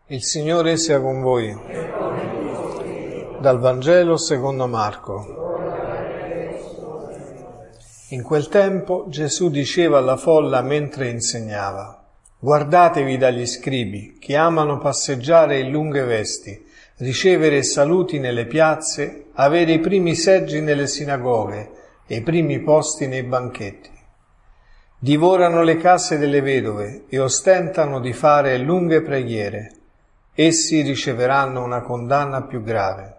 Il Signore sia con voi. Dal Vangelo secondo Marco. In quel tempo Gesù diceva alla folla mentre insegnava: guardatevi dagli scribi, che amano passeggiare in lunghe vesti, ricevere saluti nelle piazze, avere i primi seggi nelle sinagoghe e i primi posti nei banchetti. Divorano le case delle vedove e ostentano di fare lunghe preghiere. Essi riceveranno una condanna più grave.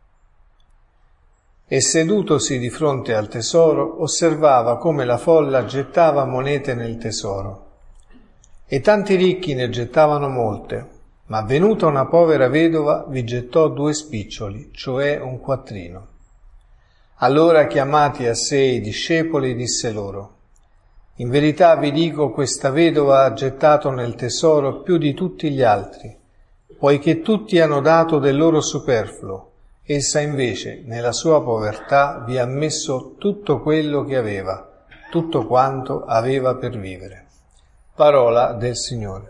E sedutosi di fronte al tesoro, osservava come la folla gettava monete nel tesoro. E tanti ricchi ne gettavano molte, ma venuta una povera vedova vi gettò 2 spiccioli, cioè un quattrino. Allora, chiamati a sé i discepoli, disse loro: in verità vi dico, questa vedova ha gettato nel tesoro più di tutti gli altri, poiché tutti hanno dato del loro superfluo, essa invece, nella sua povertà, vi ha messo tutto quello che aveva, tutto quanto aveva per vivere. Parola del Signore.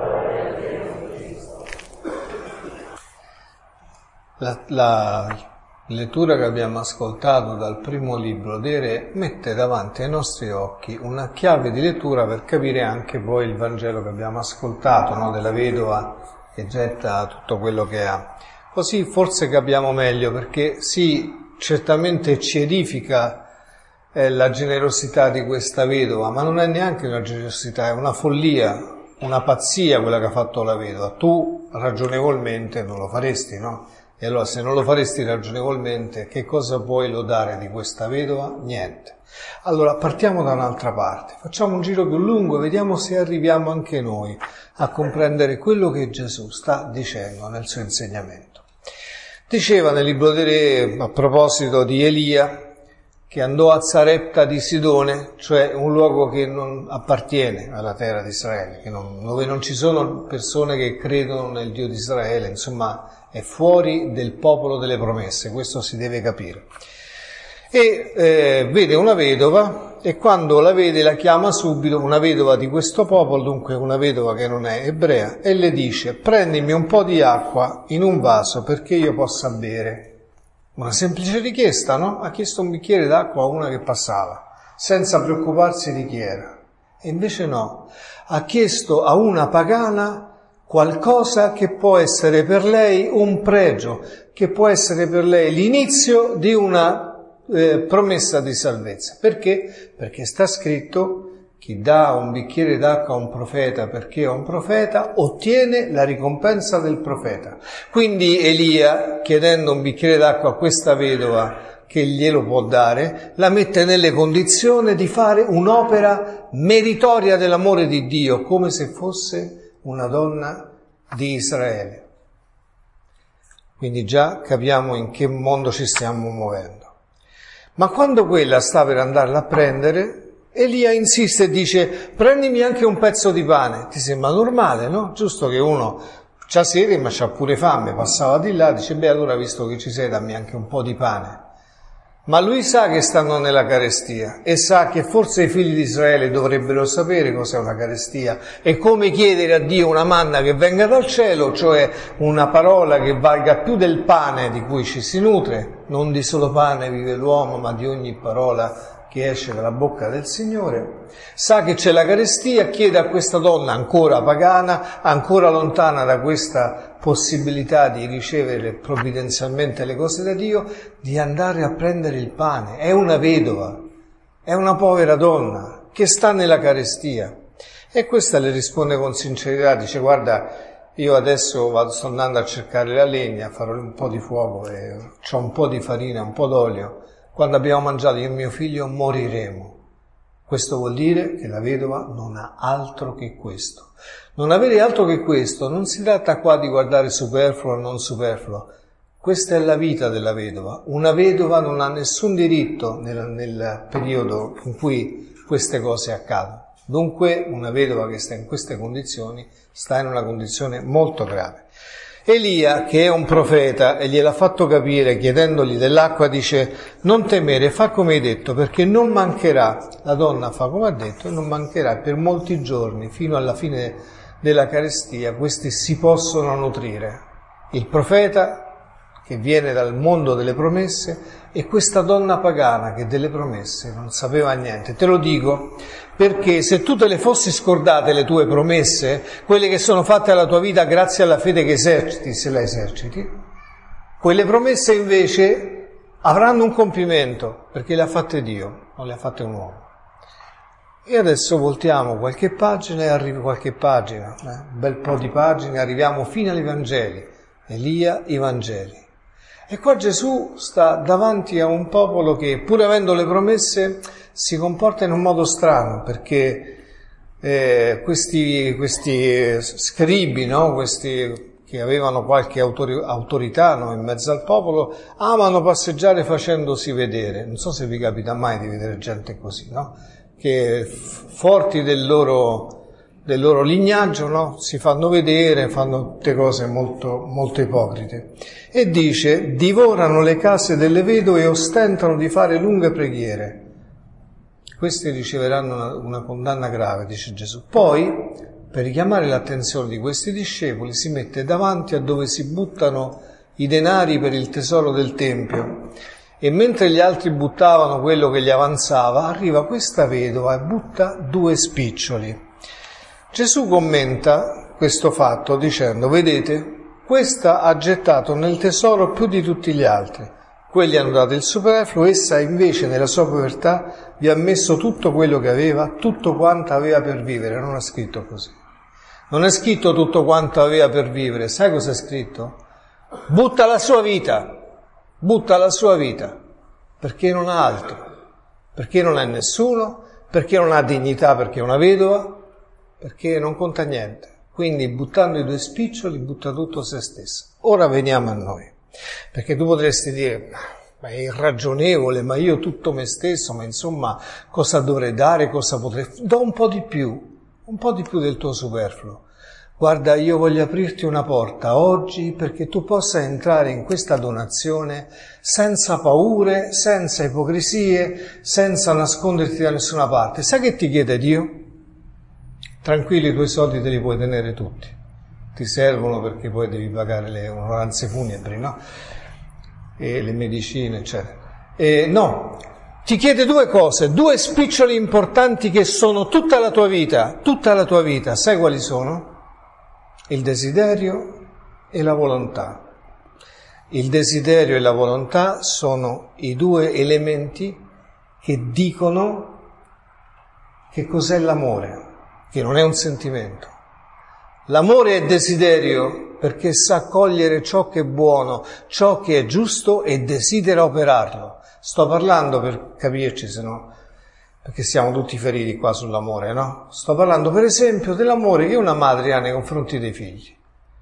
La lettura che abbiamo ascoltato dal primo libro dei Re mette davanti ai nostri occhi una chiave di lettura per capire anche poi il Vangelo che abbiamo ascoltato, no? Della vedova che getta tutto quello che ha. Così forse capiamo meglio, perché sì, certamente ci edifica la generosità di questa vedova, ma non è neanche una generosità, è una follia, una pazzia quella che ha fatto la vedova. Tu ragionevolmente non lo faresti, no? E allora se non lo faresti ragionevolmente, che cosa puoi lodare di questa vedova? Niente. Allora partiamo da un'altra parte, facciamo un giro più lungo e vediamo se arriviamo anche noi a comprendere quello che Gesù sta dicendo nel suo insegnamento. Diceva nel libro dei Re, a proposito di Elia, che andò a Sarepta di Sidone, cioè un luogo che non appartiene alla terra di Israele, dove non ci sono persone che credono nel Dio di Israele, insomma è fuori del popolo delle promesse, questo si deve capire. E vede una vedova, e quando la vede la chiama subito, una vedova di questo popolo, dunque una vedova che non è ebrea, e le dice: prendimi un po' di acqua in un vaso perché io possa bere. Una semplice richiesta, no? Ha chiesto un bicchiere d'acqua a una che passava, senza preoccuparsi di chi era. E invece no, ha chiesto a una pagana qualcosa che può essere per lei un pregio, che può essere per lei l'inizio di una promessa di salvezza. Perché? Perché sta scritto: chi dà un bicchiere d'acqua a un profeta perché è un profeta ottiene la ricompensa del profeta. Quindi Elia, chiedendo un bicchiere d'acqua a questa vedova che glielo può dare, la mette nelle condizioni di fare un'opera meritoria dell'amore di Dio, come se fosse una donna di Israele. Quindi già capiamo in che mondo ci stiamo muovendo. Ma quando quella sta per andarla a prendere, Elia insiste e dice: prendimi anche un pezzo di pane. Ti sembra normale, no? Giusto che uno c'ha sete ma c'ha pure fame, passava di là, dice: beh, allora visto che ci sei dammi anche un po' di pane. Ma lui sa che stanno nella carestia e sa che forse i figli di Israele dovrebbero sapere cos'è una carestia e come chiedere a Dio una manna che venga dal cielo, cioè una parola che valga più del pane di cui ci si nutre. Non di solo pane vive l'uomo, ma di ogni parola che esce dalla bocca del Signore. Sa che c'è la carestia, chiede a questa donna ancora pagana, ancora lontana da questa possibilità di ricevere provvidenzialmente le cose da Dio, di andare a prendere il pane. È una vedova, è una povera donna che sta nella carestia. E questa le risponde con sincerità, dice: guarda, io adesso sto andando a cercare la legna, farò un po' di fuoco e c'ho un po' di farina, un po' d'olio. Quando abbiamo mangiato io e mio figlio moriremo. Questo vuol dire che la vedova non ha altro che questo. Non avere altro che questo non si tratta qua di guardare superfluo o non superfluo. Questa è la vita della vedova. Una vedova non ha nessun diritto nel periodo in cui queste cose accadono. Dunque una vedova che sta in queste condizioni sta in una condizione molto grave. Elia, che è un profeta, e gliel'ha fatto capire chiedendogli dell'acqua, dice: non temere, fa come hai detto, perché non mancherà. La donna fa come ha detto e non mancherà per molti giorni, fino alla fine della carestia questi si possono nutrire. Il profeta che viene dal mondo delle promesse e questa donna pagana che delle promesse non sapeva niente. Te lo dico perché se tu te le fossi scordate le tue promesse, quelle che sono fatte alla tua vita grazie alla fede che eserciti, se la eserciti, quelle promesse invece avranno un compimento perché le ha fatte Dio, non le ha fatte un uomo. E adesso voltiamo qualche pagina e un bel po' di pagine, arriviamo fino ai Vangeli, Elia, i Vangeli. E qua Gesù sta davanti a un popolo che, pur avendo le promesse, si comporta in un modo strano, perché questi scribi, no? Questi che avevano qualche autorità, no? In mezzo al popolo, amano passeggiare facendosi vedere. Non so se vi capita mai di vedere gente così, no? Che forti del loro lignaggio, no? Si fanno vedere, fanno tutte cose molto, molto ipocrite. E dice, divorano le case delle vedove e ostentano di fare lunghe preghiere. Questi riceveranno una condanna grave, dice Gesù. Poi, per richiamare l'attenzione di questi discepoli, si mette davanti a dove si buttano i denari per il tesoro del Tempio. E mentre gli altri buttavano quello che gli avanzava, arriva questa vedova e butta 2 spiccioli. Gesù commenta questo fatto dicendo, vedete, questa ha gettato nel tesoro più di tutti gli altri. Quelli hanno dato il superfluo, essa invece nella sua povertà vi ha messo tutto quello che aveva, tutto quanto aveva per vivere. Non è scritto così. Non è scritto tutto quanto aveva per vivere. Sai cosa è scritto? Butta la sua vita, perché non ha altro, perché non è nessuno, perché non ha dignità, perché è una vedova, perché non conta niente. Quindi buttando i 2 spiccioli butta tutto se stesso. Ora veniamo a noi, perché tu potresti dire, ma è irragionevole, ma io tutto me stesso, ma insomma cosa dovrei dare, cosa potrei... Do un po' di più del tuo superfluo. Guarda, io voglio aprirti una porta oggi perché tu possa entrare in questa donazione senza paure, senza ipocrisie, senza nasconderti da nessuna parte. Sai che ti chiede Dio? Tranquilli, i tuoi soldi te li puoi tenere tutti. Ti servono perché poi devi pagare le onoranze funebri, no? E le medicine, eccetera. No, ti chiede 2 cose, 2 spiccioli importanti che sono tutta la tua vita. Sai quali sono? Il desiderio e la volontà. Il desiderio e la volontà sono i 2 elementi che dicono che cos'è l'amore, che non è un sentimento. L'amore è desiderio perché sa cogliere ciò che è buono, ciò che è giusto e desidera operarlo. Sto parlando per capirci, se no, perché siamo tutti feriti qua sull'amore, no? Sto parlando per esempio dell'amore che una madre ha nei confronti dei figli.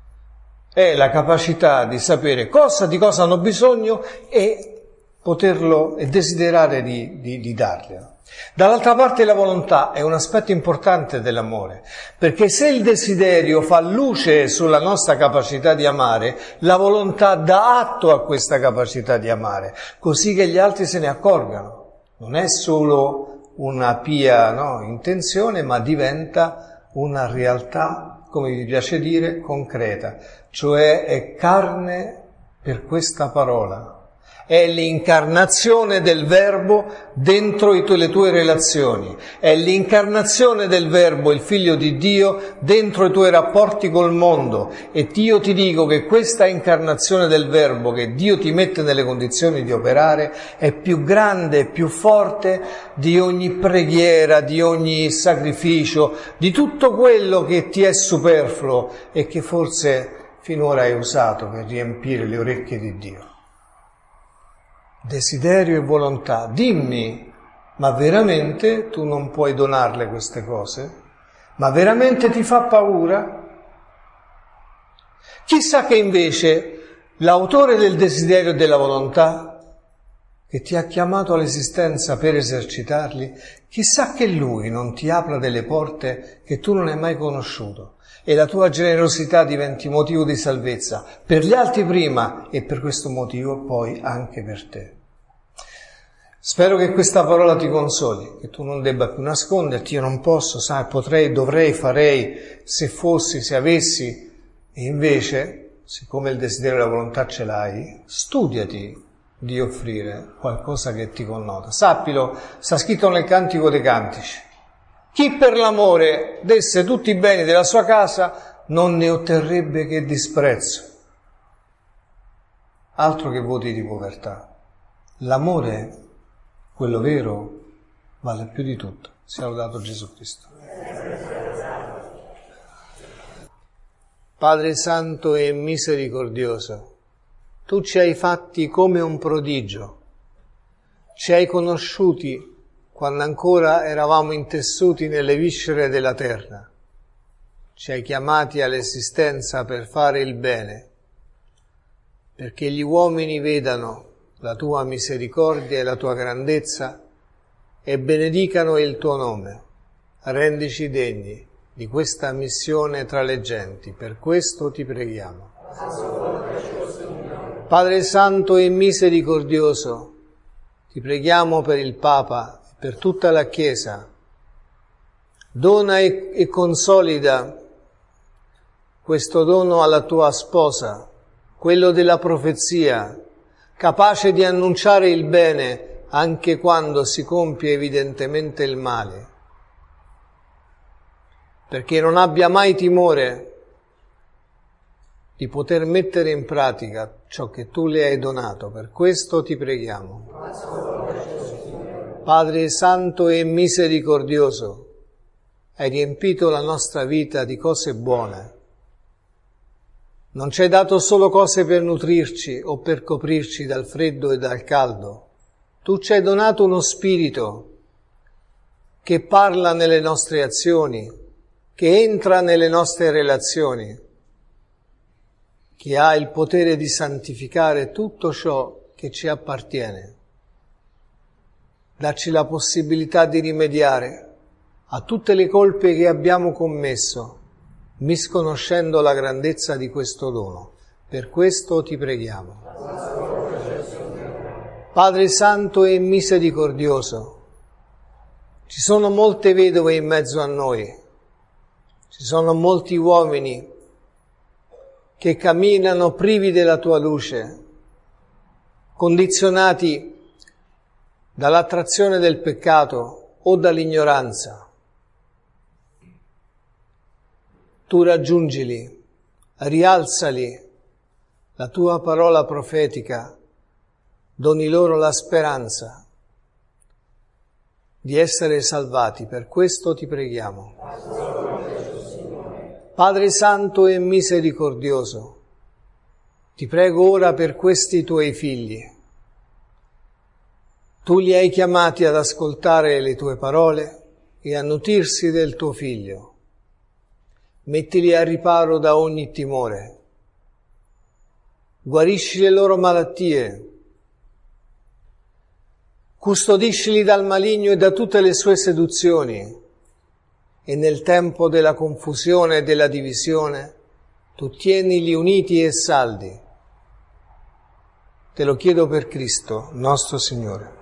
È la capacità di sapere di cosa hanno bisogno e poterlo e desiderare di darglielo. Dall'altra parte la volontà è un aspetto importante dell'amore, perché se il desiderio fa luce sulla nostra capacità di amare, la volontà dà atto a questa capacità di amare, così che gli altri se ne accorgano. Non è solo una pia, no, intenzione, ma diventa una realtà, come vi piace dire, concreta, cioè è carne per questa parola. È l'incarnazione del Verbo dentro le tue relazioni, è l'incarnazione del Verbo, il Figlio di Dio, dentro i tuoi rapporti col mondo. E io ti dico che questa incarnazione del Verbo che Dio ti mette nelle condizioni di operare è più grande, più forte di ogni preghiera, di ogni sacrificio, di tutto quello che ti è superfluo e che forse finora hai usato per riempire le orecchie di Dio. Desiderio e volontà. Dimmi, ma veramente tu non puoi donarle queste cose? Ma veramente ti fa paura? Chissà che invece l'autore del desiderio e della volontà, che ti ha chiamato all'esistenza per esercitarli, chissà che lui non ti apra delle porte che tu non hai mai conosciuto e la tua generosità diventi motivo di salvezza per gli altri prima e per questo motivo poi anche per te. Spero che questa parola ti consoli, che tu non debba più nasconderti, io non posso, sai, potrei, dovrei, farei, se fossi, se avessi, e invece, siccome il desiderio e la volontà ce l'hai, studiati di offrire qualcosa che ti connota. Sappilo, sta scritto nel Cantico dei Cantici: chi per l'amore desse tutti i beni della sua casa non ne otterrebbe che disprezzo. Altro che voti di povertà. L'amore, quello vero, vale più di tutto. Sia lodato Gesù Cristo. Padre Santo e misericordioso, tu ci hai fatti come un prodigio, ci hai conosciuti quando ancora eravamo intessuti nelle viscere della terra, ci hai chiamati all'esistenza per fare il bene, perché gli uomini vedano la tua misericordia e la tua grandezza e benedicano il tuo nome. Rendici degni di questa missione tra le genti, per questo ti preghiamo. Padre Santo e misericordioso, ti preghiamo per il Papa e per tutta la Chiesa. Dona e consolida questo dono alla tua sposa, quello della profezia, capace di annunciare il bene anche quando si compie evidentemente il male, perché non abbia mai timore di poter mettere in pratica ciò che tu le hai donato. Per questo ti preghiamo. Padre Santo e misericordioso, hai riempito la nostra vita di cose buone. Non ci hai dato solo cose per nutrirci o per coprirci dal freddo e dal caldo. Tu ci hai donato uno spirito che parla nelle nostre azioni, che entra nelle nostre relazioni, che ha il potere di santificare tutto ciò che ci appartiene. Dacci la possibilità di rimediare a tutte le colpe che abbiamo commesso, misconoscendo la grandezza di questo dono. Per questo ti preghiamo. Padre Santo e misericordioso, ci sono molte vedove in mezzo a noi, ci sono molti uomini che camminano privi della tua luce, condizionati dall'attrazione del peccato o dall'ignoranza. Tu raggiungili, rialzali, la tua parola profetica, doni loro la speranza di essere salvati. Per questo ti preghiamo. Padre Santo e misericordioso, ti prego ora per questi tuoi figli. Tu li hai chiamati ad ascoltare le tue parole e a nutrirsi del tuo Figlio. Mettili a riparo da ogni timore. Guarisci le loro malattie. Custodiscili dal maligno e da tutte le sue seduzioni. E nel tempo della confusione e della divisione, tu tienili uniti e saldi. Te lo chiedo per Cristo, nostro Signore.